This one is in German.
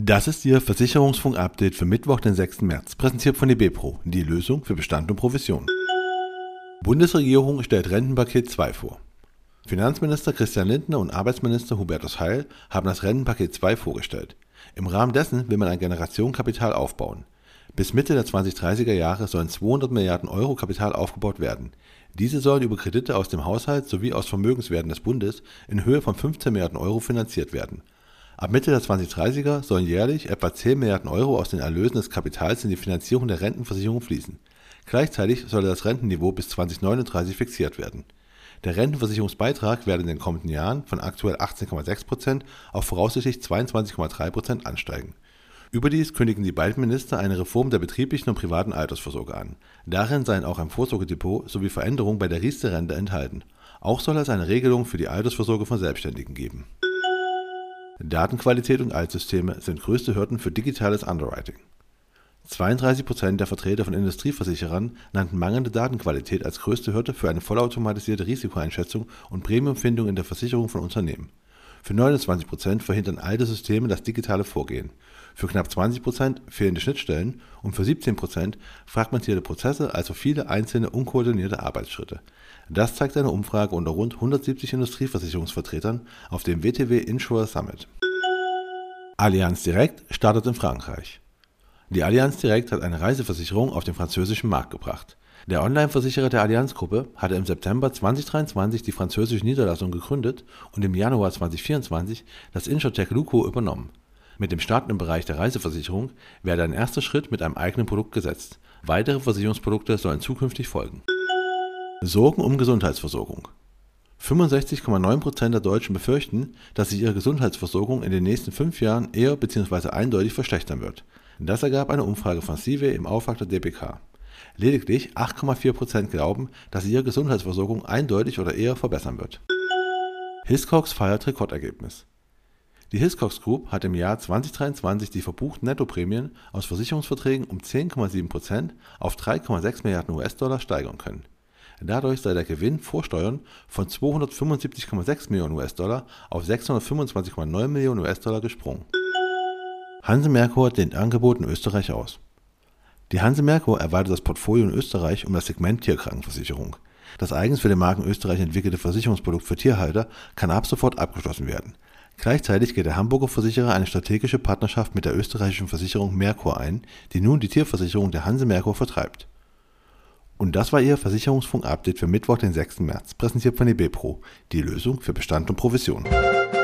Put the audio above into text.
Das ist Ihr Versicherungsfunk-Update für Mittwoch, den 6. März, präsentiert von eBepro, die Lösung für Bestand und Provision. Bundesregierung stellt Rentenpaket 2 vor. Finanzminister Christian Lindner und Arbeitsminister Hubertus Heil haben das Rentenpaket 2 vorgestellt. Im Rahmen dessen will man ein Generationenkapital aufbauen. Bis Mitte der 2030er Jahre sollen 200 Milliarden Euro Kapital aufgebaut werden. Diese sollen über Kredite aus dem Haushalt sowie aus Vermögenswerten des Bundes in Höhe von 15 Milliarden Euro finanziert werden. Ab Mitte der 2030er sollen jährlich etwa 10 Milliarden Euro aus den Erlösen des Kapitals in die Finanzierung der Rentenversicherung fließen. Gleichzeitig solle das Rentenniveau bis 2039 fixiert werden. Der Rentenversicherungsbeitrag werde in den kommenden Jahren von aktuell 18,6% auf voraussichtlich 22,3% ansteigen. Überdies kündigen die beiden Minister eine Reform der betrieblichen und privaten Altersvorsorge an. Darin seien auch ein Vorsorgedepot sowie Veränderungen bei der Riester-Rente enthalten. Auch soll es eine Regelung für die Altersvorsorge von Selbstständigen geben. Datenqualität und Altsysteme sind größte Hürden für digitales Underwriting. 32% der Vertreter von Industrieversicherern nannten mangelnde Datenqualität als größte Hürde für eine vollautomatisierte Risikoeinschätzung und Premiumfindung in der Versicherung von Unternehmen. Für 29% verhindern alte Systeme das digitale Vorgehen. Für knapp 20% fehlende Schnittstellen und für 17% fragmentierte Prozesse, also viele einzelne unkoordinierte Arbeitsschritte. Das zeigt eine Umfrage unter rund 170 Industrieversicherungsvertretern auf dem WTW Insurer Summit. Allianz Direct startet in Frankreich. Die Allianz Direct hat eine Reiseversicherung auf den französischen Markt gebracht. Der Online-Versicherer der Allianz-Gruppe hatte im September 2023 die französische Niederlassung gegründet und im Januar 2024 das Insurtech Luko übernommen. Mit dem Start im Bereich der Reiseversicherung werde ein erster Schritt mit einem eigenen Produkt gesetzt. Weitere Versicherungsprodukte sollen zukünftig folgen. Sorgen um Gesundheitsversorgung. 65,9% der Deutschen befürchten, dass sich ihre Gesundheitsversorgung in den nächsten 5 Jahren eher bzw. eindeutig verschlechtern wird. Das ergab eine Umfrage von CIVE im Auftrag der DBK. Lediglich 8,4% glauben, dass ihre Gesundheitsversorgung eindeutig oder eher verbessern wird. Hiscox feiert Rekordergebnis. Die Hiscox Group hat im Jahr 2023 die verbuchten Nettoprämien aus Versicherungsverträgen um 10,7% auf 3,6 Milliarden US-Dollar steigern können. Dadurch sei der Gewinn vor Steuern von 275,6 Millionen US-Dollar auf 625,9 Millionen US-Dollar gesprungen. Hanse Merkur dehnt Angebot in Österreich aus. Die Hanse Merkur erweitert das Portfolio in Österreich um das Segment Tierkrankenversicherung. Das eigens für den Markt in Österreich entwickelte Versicherungsprodukt für Tierhalter kann ab sofort abgeschlossen werden. Gleichzeitig geht der Hamburger Versicherer eine strategische Partnerschaft mit der österreichischen Versicherung Merkur ein, die nun die Tierversicherung der Hanse Merkur vertreibt. Und das war Ihr Versicherungsfunk-Update für Mittwoch, den 6. März, präsentiert von eBepro, die Lösung für Bestand und Provision.